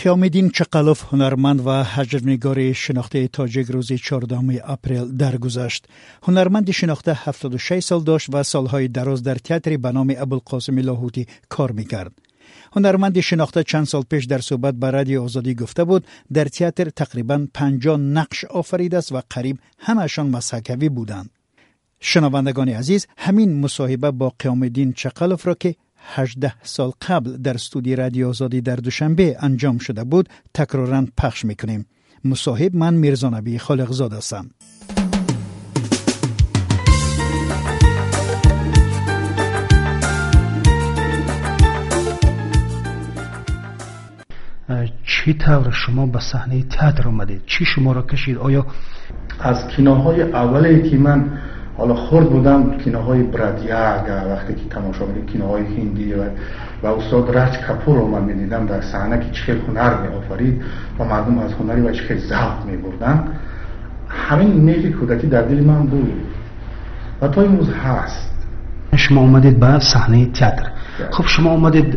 قیام‌الدین چقلوف هنرمند و حجرنگار شناخته تاجیک روز 14 اپریل درگذشت. هنرمند شناخته 76 سال داشت و سالهای دراز در تئاتر به نام ابوالقاسم لاهوتی کار می‌کرد. هنرمند شناخته چند سال پیش در صحبت با رادیو آزادی گفته بود در تئاتر تقریباً 50 نقش آفریده است و قریب همه‌شان مسحکوی بودند. شنوندگان عزیز، همین مصاحبه با قیام‌الدین چقلوف را که 18 سال قبل در استودیو رادیو آزادی در دوشنبه انجام شده بود تکراراً پخش میکنیم. مصاحب من میرزا نبی خالقزاده هستم. چی طور شما به صحنه تئاتر آمدید؟ چی شما را کشید؟ آیا از کیناهای اولی که من حالا خورد بودم، کیناهای برادیاگ، وقتی که تماشا می‌کردم کیناهای هندی و استاد راج کپور رو من می‌دیدم در صحنه که چه هنر می‌آفرید و مردم از هنری و چه ذوق می‌بردن، همین میل کودکی در دل من بود و تا امروز هست. شما اومدید به صحنه تئاتر. خب شما اومدید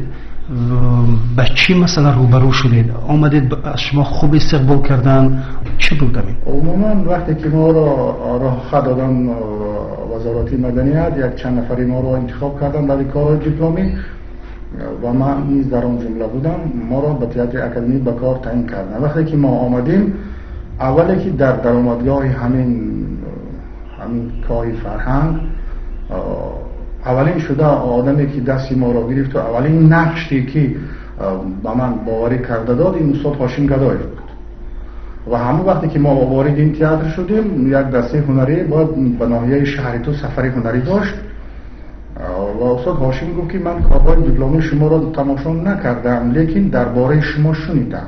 با چی مثلا روبرو شدید؟ آمدید شما خوب استقبال کردن؟ چی بود همین؟ عموما وقتی که ما را خط دادن وزارت مدنیت، یک چند نفری ما را انتخاب کردن برای کار دیپلمی و من نیز در آن جمله بودم. ما را به تئاتر اکادمی به کار تعیین کردن. وقتی که ما آمدیم، اولی که در درآمدگاه همین کار فرهنگ اولین شده آدمی که دستی ما را گرفت و اولین نقشی که با من باوری کرده داد این استاد هاشم گدایف بود و همون وقتی که ما وارد این تئاتر شدیم، یک دسته هنری باید به ناحیه شهریتو سفری هنری داشت و استاد هاشم گفت که من کارهای دیپلمی شما را تماشا نکردم لیکن درباره شما شنیدم.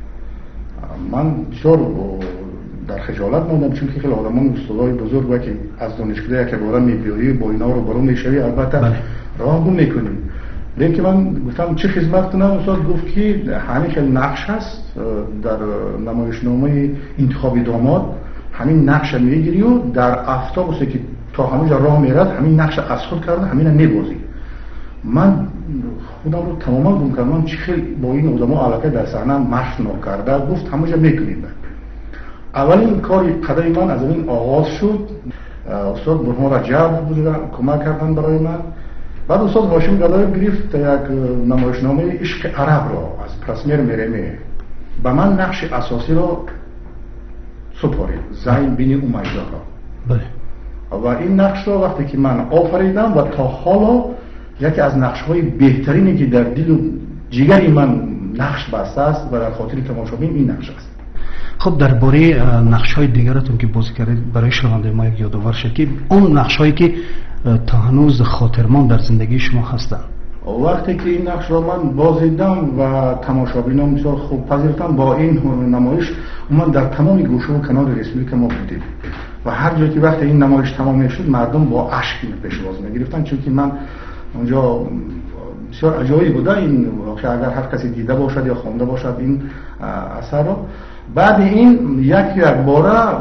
من بسیار در خجالت موندم، چون که خیلی آدمان استادای بزرگ و که از دانشکده یک باره میبیایی با اینا رو برو میشوی، البته راه گم میکنیم. لیکن من گفتم چه خدمت کنم؟ استاد گفت که همین خیلی نقش هست در نمایشنامه انتخابی داماد، همین نقش میگیری و در افتابوسی که تا همونجا راه میرد همین نقش از خود کرده همین میبازی. من خودم رو تماما گم کردم، چه خیلی با این آدما علاقه در صحنه مشق نکرده. گفت همونجا میکنید. اولین کاری قدری من از این آغاز شد. استاد برهان رجب بودن کمک کردن برای من. بعد استاد هاشم گدایف گرفت یک نمایشنامه عشق عرب را از پرسمیر میرمی به من نقش اساسی را سپارید، زین بین امیده را. و این نقش را وقتی که من آفریدم و تا حالا یکی از نقش‌های بهترینی که در دل و جگر من نقش بسته است و در خاطر تماشابین این نقش است. خب درباره نقش‌های دیگرتون که بازی کردید برای شنونده ما یک یادآور شد که اون نقش‌هایی که تا هنوز خاطرمان در زندگی شما هستند. وقتی که این نقش را من بازیدم و تماشابینان بسیار خوب پذیرفتن، با این نمایش من در تمام گوشه و کنار رسمی که ما بودیم و هر جایی که وقتی این نمایش تمام میشد مردم با اشک پیشواز میگرفتن، چون که من اونجا بسیار عجایب بوده این واقعا اگر هر کسی دیده باشد یا خوانده باشد این اثر را. بعد این یک باره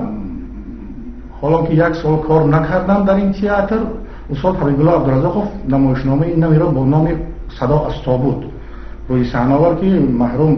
حالا که یک سال کار نکردم در این تئاتر، استاد حبیب الله عبدالرزاقوف نمایشنامه این نمی را با نام صدا از تابوت روی صحنه آورد که محروم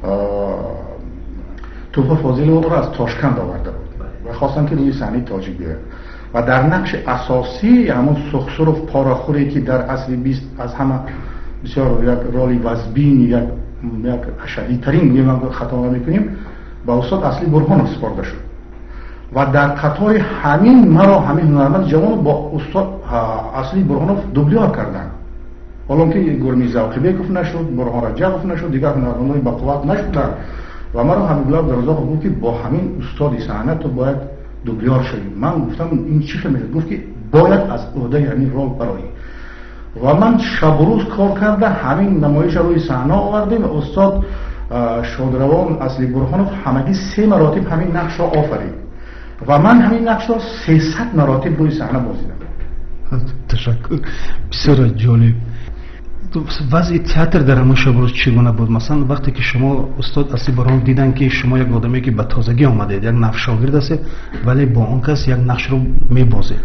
توفه فاضل او را از تاشکند آورده بود و خواستن که روی صحنه تاجیک بیاید و در نقش اساسی همون سخسر و پاراخوری که در اصل 20 از همه بسیار یک رولی وزبین یک اشعی ترین خطا میکنیم با استاد اصلی برهان سپرده شد و در قطار همین مرا همین هنرمند جوان با استاد اصلی برهانوف دوبلیار کردن. حالا که گرمی زوقی بیکوف نشد، برهان رجبوف نشد، دیگر هنرمندان با قوت نشدن و مرا حبیب الله عبدالرزاق گفت که با همین استاد صحنه تو باید دوبلیار شدی. من گفتم این چی میشه؟ گفت که باید از عهده یعنی رول برایی و من شب و روز کار کرده همین نمایش روی صحنه آوردیم. استاد شادروان اصلی برهانوف همگی 3 مراتب همین نقش را آفرید و من همین نقش را 300 مراتب روی صحنه بازیدم. تشکر، بسیار جالب. وضع تئاتر در همون شب روز چگونه بود؟ مثلا وقتی که شما استاد اصلی برهانوف دیدن که شما یک آدمی که به تازگی آمده یک نقش شاگرد است ولی با اون کس یک نقش رو میبازه،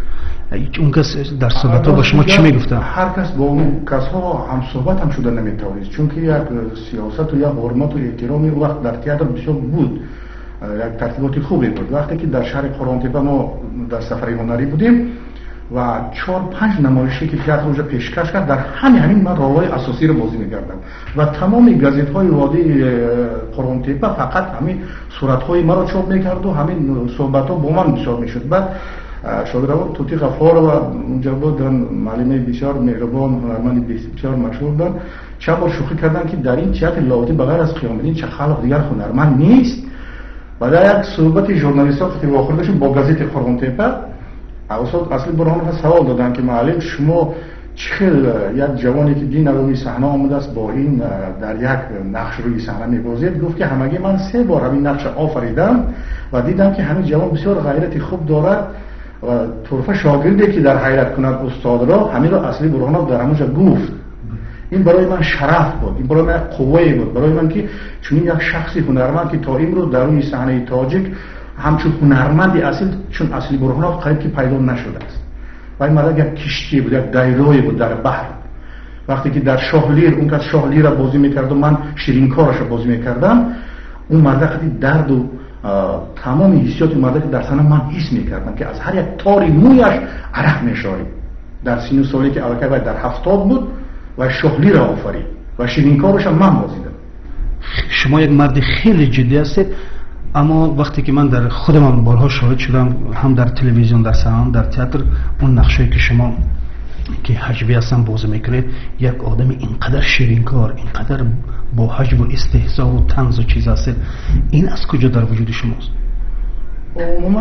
اون کس در صحبت با شما چی میگفته؟ هر کس با اون کس‌ها هم صحبت هم شده نمیتوانست، چون که یک سیاست و یک حرمت و احترامی وقت در تئاتر بسیار بود، یک ترتیبات خوبی بود. وقتی که در شهر قران‌تپه ما در سفر هنری بودیم و 4-5 نمایشی که تئاتر اونجا پیشکش کرد، در همین من رول‌های اساسی رو بازی می‌کردم و تمام گازیت‌های وادی قران‌تپه فقط همین صورت‌های ما رو چاپ می‌کرد و همین صحبت‌ها با من بسیار می‌شد. بعد شادروان توتی غفار و اونجا بودن معلم بسیار مهربان، هنرمند بسیار مشهور بودن. چند بار شوخی کردن که در این تئاتر لاودی بغیر از قیام‌الدین چه خلق دیگر هنرمند نیست. بعد یک صحبت ژورنالیست‌ها که واخوردشون با گازیت قران‌تپه، استاد اصلی برهانوف سوال دادن که معلم شما چخیل یک جوانی که دین روی صحنه آمده است با این در یک نقش روی صحنه می‌بازید؟ گفت که همگی من 3 بار همین نقش آفریدم و دیدم که همین جوان بسیار غیرت خوب دارد و طرفه شاگردی که در حیرت کند استاد را، همین را اصلی برهانوف در همونجا گفت. این برای من شرف بود، این برای من قوه بود، برای من که چون یک شخصی هنرمند که تا امروز در روی صحنه تاجیک همچون هنرمندی اصیل چون اصلی برهانوف قریب که پیدا نشده است. و این مرد یک کشتی بود، یک دایروی بود در بحر. وقتی که در شاهلیر اون کس شاهلیر را بازی میکرد و من شیرینکارش را بازی میکردم، اون مرد خیلی درد و تمام حسیات مرد که در صحنه من حس میکردم که از هر یک تاری مویش عرق میشارید. در سین سالی که الکی باید در 70 بود و شاهلیر را آفرید و شیرینکارش من بازیدم. شما یک مرد خیلی جدی هستید، اما وقتی که من در خودم بارها شاهد شدم، هم در تلویزیون در سینما در تئاتر، اون نقشه‌ای که شما که حجبی هستن بازی میکنید، یک آدم اینقدر شیرینکار، اینقدر با حجب و استهزا و طنز و چیز هست، این از کجا در وجود شماست؟ عموما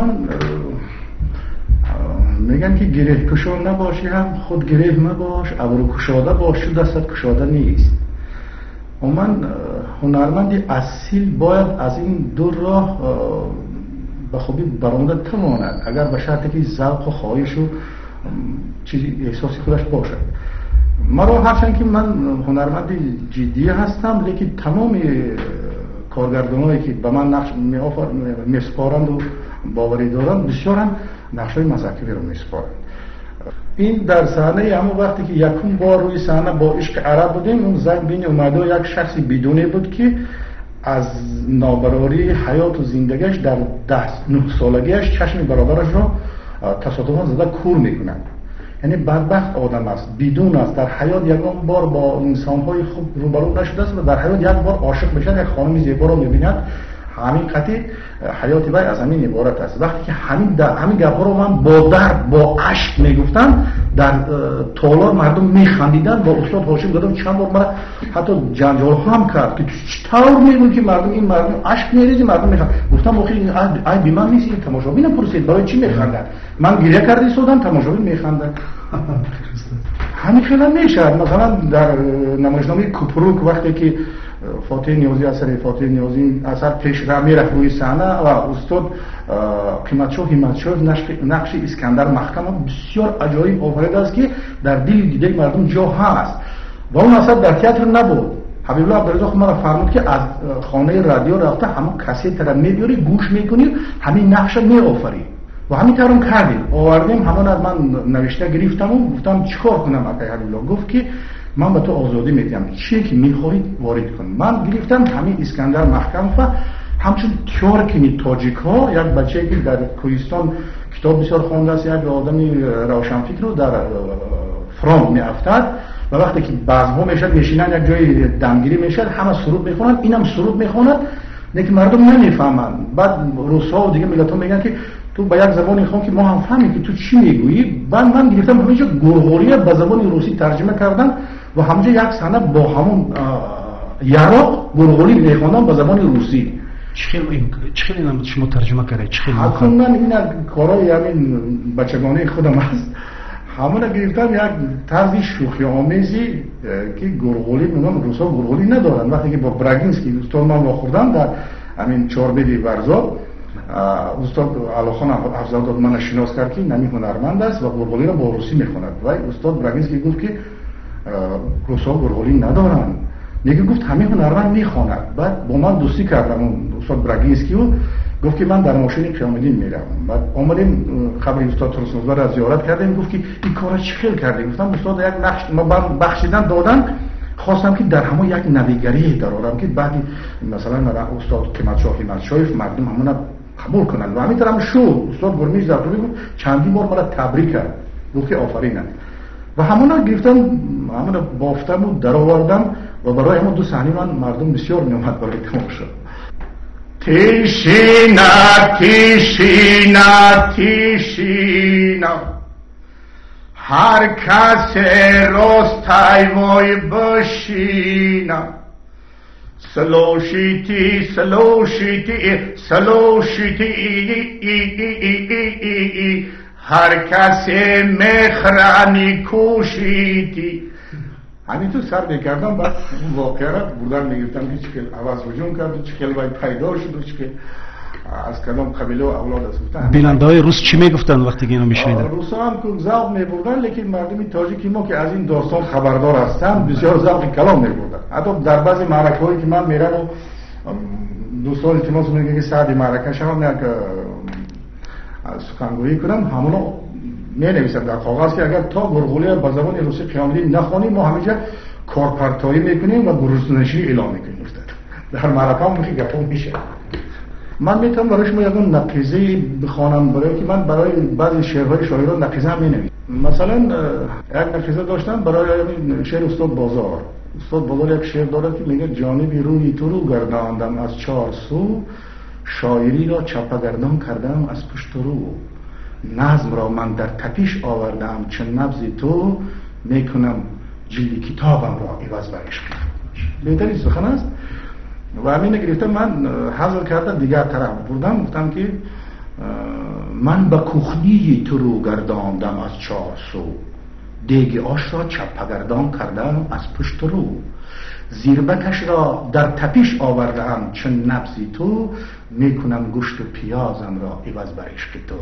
میگن که گره کشا نباشی هم خود گره مباش، ابرو کشاده باش دستت کشاده نیست. من هنرمندی اصیل باید از این دو راه به خوبی برآمده تواند، اگر به شرطی که ذوق و خواهش و چیزی احساسی خودش باشد. مرا هرچند که من هنرمند جدی هستم، لیکن تمام کارگردانایی که به من نقش میسپارند و باوری دارند، بسیار هم نقش‌های مذاکره رو میسپارند. این در صحنه اما وقتی که یکم بار روی صحنه با عشق عرب بودیم، اون زن بین اومده و یک شخصی بدونه بود که از نابرابری حیات و زندگیش در 9 سالگیش چشم برادرش رو تصادفاً زده کور میکنند. یعنی بدبخت آدم است، بدون است، در حیات یکم بار با انسان‌های خوب روبرو نشده است و در حیات یک بار عاشق بشه، یک خانم زیبا رو می‌بیند. همین قطعی حیات وی از همین عبارت است. وقتی که همین گپ‌ها رو من با درد با اشک میگفتم، در تالار مردم میخندیدن. با استاد هاشم دادم چند بار مرا حتی جنجال هم کرد که چطور میگویی که مردم این مردم اشک میریزی، مردم میخندن. گفتم آخه این ای بی من نیست، این تماشاچی نپرسید برای چی میخندن. من گریه کردی سودم، تماشاچی میخندن. همین خیلی میشه. مثلا در نمایشنامه کوپروک وقتی که فاتح نیازی اثر فاتح نیازی اثر پیش را میرفت روی صحنه و استاد قیمتشاه همتشاه نقش اسکندر محکم بسیار عجایب آفریده است که در دل دیده مردم جا هست و اون اثر در تئاتر نبود. حبیب الله عبدالرزاق خود مرا فرمود که از خانه رادیو رفته همون کاسیت را میبری گوش میکنی، همین نقش میآفری و همین طورم کردیم. آوردیم همون از من نوشته گرفتم و گفتم چیکار کنم. آقای حبیب الله گفت که من به تو آزادی میدم، چی که میخواهید وارد کن. من گرفتم همین اسکندر محکم و همچون تیارکی تاجیک ها، یک بچه که در کوهستان کتاب بسیار خوانده است، یک آدمی روشنفکر رو در فرام میافتد و وقتی که بزم‌ها میشد میشینن یک جای دمگیری میشد، همه سرود میخونن، اینم سرود میخوند، لیکن مردم نمیفهمند. بعد روس‌ها و دیگه ملت‌ها میگن که تو با یک زبانی خوان که ما هم فهمیم که تو چی میگویی. من گرفتم همینجا گرغوری به زبان روسی ترجمه کردم و همونجا یک صحنه با همون یراق گرغوری میخوندم به زبان روسی. چخیلی نام شما ترجمه کردید؟ چخیلی اصلا من این کارای همین بچگانه خودم است. همون گرفتم یک طرز شوخی آمیزی که گرغولی میگم روسا گرغولی ندارن. وقتی که با براگینسکی استاد من واخوردم در همین چهاربدی ورزا، استاد علاخان افضل من شناس کرد که نمی هنرمند است و گرغولی را با روسی میخواند و استاد براگینسکی گفت که روسا گرغولی ندارن. دیگه گفت همین هنرمند میخواند. بعد با من دوستی کردم اون استاد براگینسکی و گفت که من در ماشین قیام‌الدین میرم. بعد اومدیم قبر استاد ترسنوزا را زیارت کردیم. گفت که این کارا چی خیلی کردیم؟ گفتم استاد یک نقش ما بخشیدن دادن، خواستم که در همون یک نویگری درارم که بعد مثلا استاد کمالشاه مردم همون قبول کنن و همین طرح شد. استاد گرمیش در طوری بود چندین بار مرا تبریک کرد، گفت که آفرینت و همون گرفتم، همون بافتم و در آوردم و برای همون دو صحنه من مردم بسیار میومد برای تماشا. تیشینا تیشینا تیشینا هر کس راستای وای بشینا سلوشیتی سلوشیتی سلوشیتی هر کس مخرانی کوشیتی. همین تو سر بکردم بعد اون واقعه را بردن میگفتم که چکل عوض وجون کرد و چکل باید پیدا شد و چکل از کلام قبیله و اولاد از گفتن. بیننده های روس چی میگفتن وقتی که اینو میشنیدن؟ روس هم که ذوق میبردن، لیکن مردم تاجیکی ما که از این داستان خبردار هستن بسیار ذوق کلام میبردن. حتی در بعضی معرکه هایی که من میرم و دوستان التماس میکنن که سعد معرکه شما یک سخنگویی کنم، همونو می نویسم در کاغذ که اگر تا گرگوله به زبان روسی قیام‌الدین نخوانیم ما همینجا کارپرتایی میکنیم و گروه‌نشینی اعلام میکنیم. در معرکه هم میشه گپا میشه. من میتونم برای شما یک نقیضه بخوانم، برای که من برای بعضی شعرهای شاعران نقیضه هم مینویسم. مثلا یک نقیضه داشتم برای شعر استاد بازار. استاد بازار یک شعر داره که میگه جانبی روی تو رو گرداندم از چار سو، شاعری را چپگردان کردم از پشت رو، نظم را من در تپیش آوردم چون نبض تو، میکنم جلد کتابم را عوض بر عشق. بهترین سخن است و همین گرفتم من حاضر کردم دیگر طرف بردم، گفتم که من به کوخنی تو رو گرداندم از چار سو، دیگ آش را چپگردان کردم از پشت رو، زیربکش را در تپیش آوردم چون نبض تو، میکنم گوشت و پیازم را عوض بر عشق تو.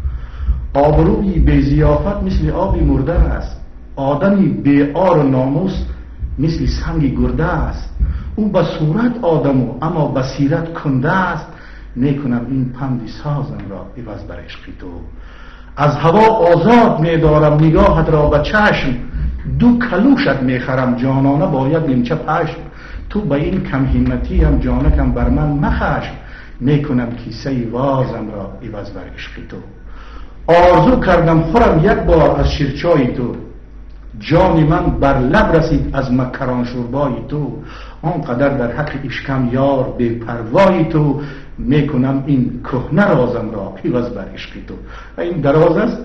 آبرویی بی ضیافت مثل آبی مرده است، آدمی بی آر و ناموس مثل سنگ گرده است. او به صورت آدمو اما به سیرت کنده است، میکنم این پندی سازم را عوض بر عشق تو. از هوا آزاد میدارم نگاهت را به چشم، دو کلوشت میخرم جانانه باید نیمچه پشم. تو به این کم همتی هم جانکم بر من مخشم، میکنم کیسه وازم را عوض بر عشق تو. آرزو کردم خورم یک بار از شیرچای تو، جان من بر لب رسید از مکران شوربای تو. آنقدر در حق اشکم یار بی پروای تو، میکنم این کهنه رازم را عوض بر عشق تو. و این دراز است.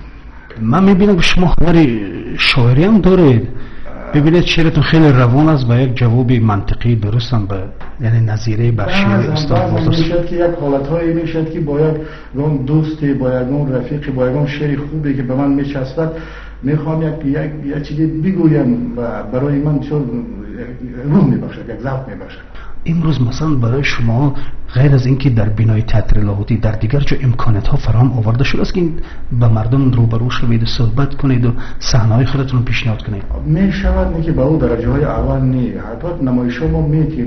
من میبینم که شما هنر شاعری هم دارید. ببینید شعرتون خیلی روان است، با یک جواب منطقی درست هم به یعنی نظیره بر شعر استاد بازرس. میشد که یک حالتهایی میشد که با یک دوستی، با یک رفیقی، با یک شعر خوبی که به من میچسبد میخوام یک چیزی بگویم و برای من چون روح میبخشد، یک ذوق میبخشد. امروز مثلا برای شما غیر از اینکه در بینای تئاتر لاهوتی در دیگر جا امکانات ها فراهم آورده شده است که به مردم روبرو شوید و صحبت کنید و صحنه‌های خودتون پیشنهاد کنید؟ می شود نه که به اون درجه های اول نه، حتی نمایش‌ها ما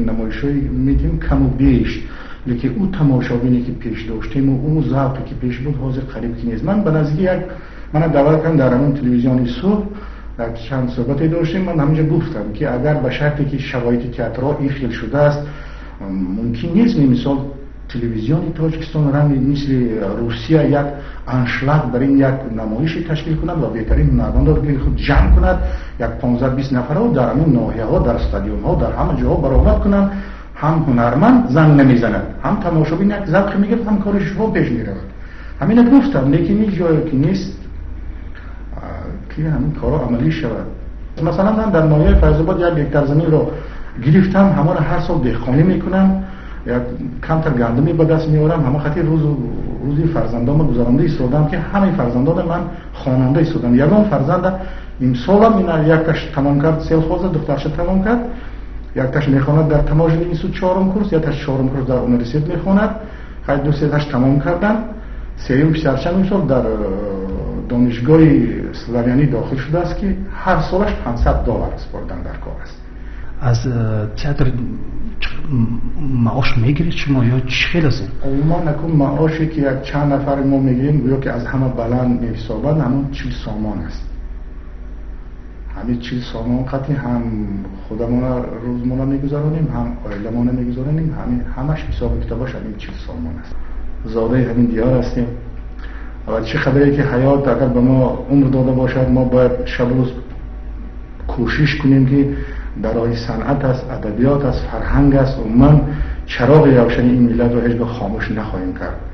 میتیم کم و بیش، لیکن اون تماشابینی که پیش داشتیم و اون ذوقی که پیش بود حاضر قریب که نیست. من به نزدیک من دعوت کردم در همون تلویزیونی صبح چند صحبتی داشتیم. من همینجا گفتم که اگر به شرطی که شرایط تئاتر این خیلی شده است ممکن نیست مثال تلویزیونی تاجیکستان رنگ مثل روسیه یک انشلاگ برای یک نمایش تشکیل کند و بهترین هنرمندان را خود جمع کند، یک 15-20 نفر رو در همین ناحیه ها، در استادیوم ها، در همه جاها برآمد کنند. هم هنرمند زنگ نمیزند، هم تماشابین یک ذوق میگیرد، هم کارش رو پیش میرود. همین گفتم، لیکن این جایی که نیست که همین کارا عملی شود. مثلا من در ناحیه فیض‌آباد یک هکتار زمین رو گرفتم، همه رو هر سال دهقانی میکنم، یک کمتر گندمی به دست میارم، همه خاطر روزی فرزندام گذرانده ایستادم که همه فرزندان من خواننده ایستادن. یگان فرزند امسالم این یک تاش تمام کرد، سالخواز دخترش تمام کرد، یک تاش میخواند در تماشای اینستیتوت 4م کورس، یک تاش 4م کورس در اونیورسیته میخواند، خیلی دو سه تاش تمام کردن. سریم پیشترشم امسال در دانشگاه اسلامیانی داخل شده است که هر سالش $500 سپردن در کار است. از تئاتر معاش میگیرید شما یا چی خیلی است؟ ما نکن معاشی که یک چند نفر ما میگیریم گویا که از همه بلند میحسابند، همون 40 سامان است. همین 40 سامان قطعی هم خودمون روزمون میگذارونیم، هم عائلمون میگذارونیم، همش حساب کتابش همین 40 سامان است. زاده همین دیار هستیم و چه خبری که حیات اگر به ما عمر داده باشد ما باید شب روز کوشش کنیم که برای صنعت است، ادبیات است، فرهنگ است و من چراغ روشنی این ملت رو هیچ خاموش نخواهیم کرد.